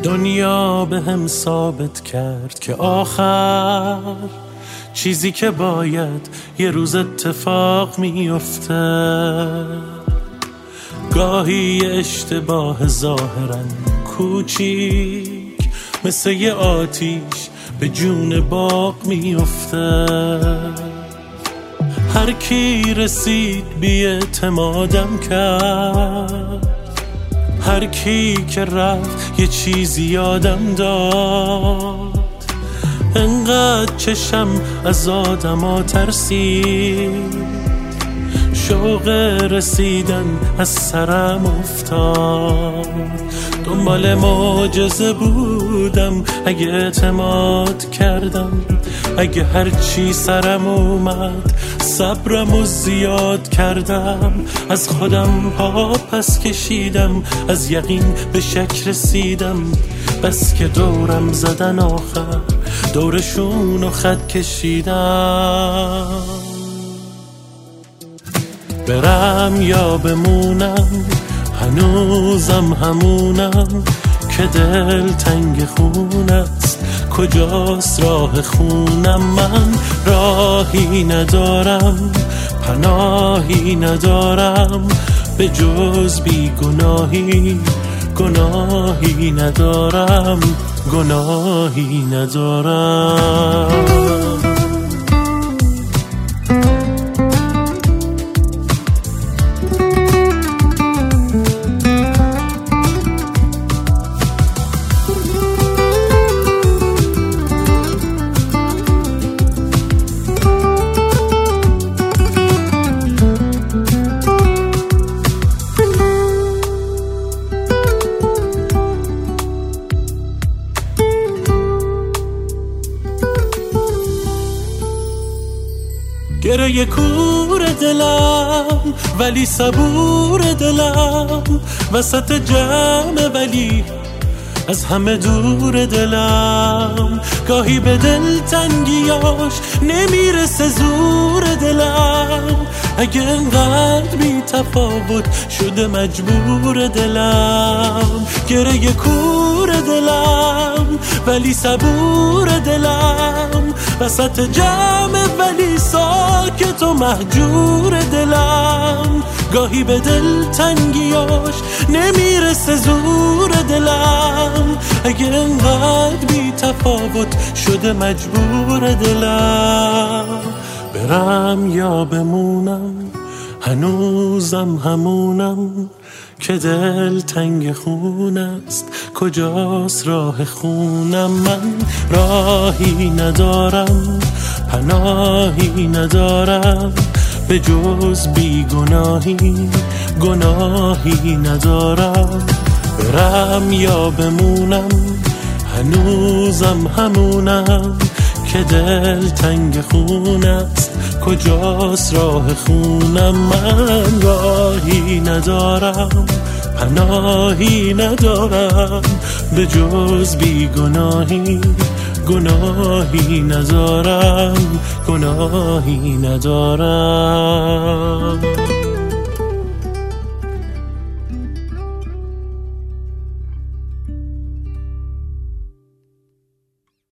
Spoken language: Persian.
دنیا به هم ثابت کرد که آخر چیزی که باید یه روز اتفاق میفته. گاهی اشتباه ظاهرا کوچیک مثل یه آتیش به جون باغ میفته. هر کی رسید بی اعتمادم کرد، هر کی که رفت یه چیزی یادم داد. انقدر چشم از آدما ترسید، شوق رسیدن از سرم افتاد. دنبال معجزه بودم، اگه اعتماد کردم، اگه هرچی سرم اومد صبرمو زیاد کردم. از خودم پا پس کشیدم، از یقین به شک رسیدم. بس که دورم زدن آخر دورشونو خط کشیدم. برم یا بمونم، هنوزم همونم که دل تنگ خون است. کجاست راه خونم؟ من راهی ندارم، پناهی ندارم به جز بی گناهی. گناهی ندارم، گناهی ندارم. گره کور دلم ولی صبور دلم، وسط جمع ولی از همه دور دلم. گاهی به دل تنگیاش نمیرسه زور دلم، اگه انقدر بی تفاوت شده مجبور دلم. گره کور دلم ولی صبور دلم، وسط جمع ولی ساکت و مهجور دلم. گاهی به دل تنگیاش نمیرسه زور دلم، اگه انقدر بی تفاوت شده مجبور دلم. برم یا بمونم، هنوزم همونم که دل تنگ خون است. کجاست راه خونم؟ من راهی ندارم، پناهی ندارم به جز بی گناهی. گناهی ندارم. برم یا بمونم، هنوزم همونم که دل تنگ خون است. کجاست راه خونم؟ من راهی ندارم، پناهی ندارم به جز بی گناهی. گناهی ندارم، گناهی ندارم.